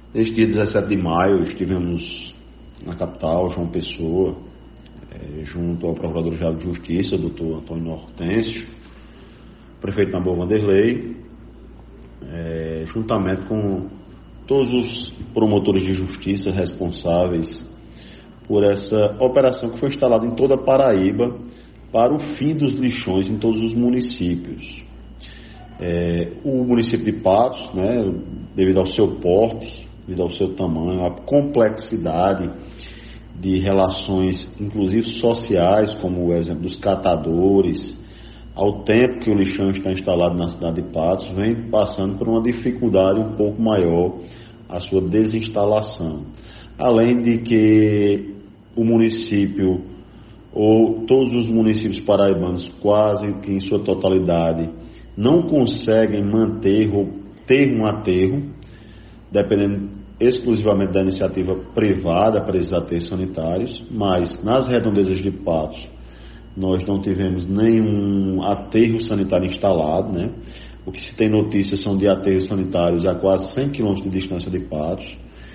Desde dia 17 de maio estivemos na capital, João Pessoa, junto ao Procurador-Geral de Justiça, doutor Antônio Hortêncio, prefeito Naboa Vanderlei, juntamente com todos os promotores de justiça responsáveis por essa operação que foi instalada em toda a Paraíba para o fim dos lixões em todos os municípios. O município de Patos, devido ao seu porte, devido ao seu tamanho, a complexidade de relações, inclusive sociais, como o exemplo dos catadores, ao tempo que o lixão está instalado na cidade de Patos, vem passando por uma dificuldade um pouco maior a sua desinstalação. Além de que o município, ou todos os municípios paraibanos, quase que em sua totalidade, não conseguem manter ou ter um aterro, dependendo exclusivamente da iniciativa privada para esses aterros sanitários, mas nas redondezas de Patos nós não tivemos nenhum aterro sanitário instalado, O que se tem notícias são de aterros sanitários a quase 100 km de distância de Patos,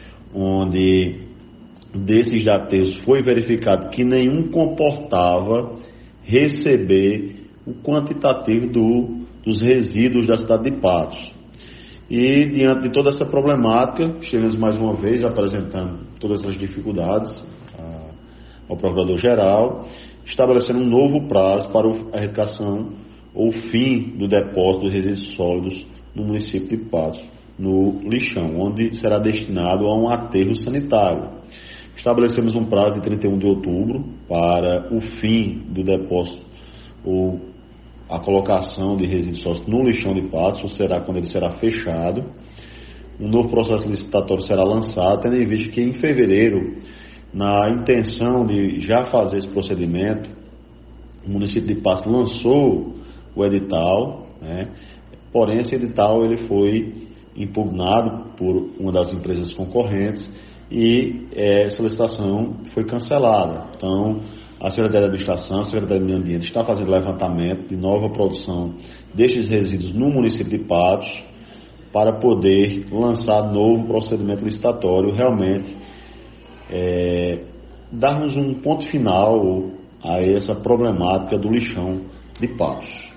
onde desses aterros foi verificado que nenhum comportava receber o quantitativo dos resíduos da cidade de Patos. E diante de toda essa problemática, estivemos mais uma vez apresentando todas essas dificuldades ao Procurador-Geral, estabelecendo um novo prazo para a erradicação ou fim do depósito de resíduos sólidos no município de Patos, no lixão, onde será destinado a um aterro sanitário. Estabelecemos um prazo de 31 de outubro para o fim do depósito ou a colocação de resíduos sólidos no lixão de Patos, ou será quando ele será fechado. Um novo processo licitatório será lançado, tendo em vista que em fevereiro, na intenção de já fazer esse procedimento, o município de Patos lançou o edital, porém esse edital ele foi impugnado por uma das empresas concorrentes e essa licitação foi cancelada. Então, a Secretaria de Administração, a Secretaria do Meio Ambiente está fazendo levantamento de nova produção destes resíduos no município de Patos para poder lançar novo procedimento licitatório, realmente darmos um ponto final a essa problemática do lixão de Patos.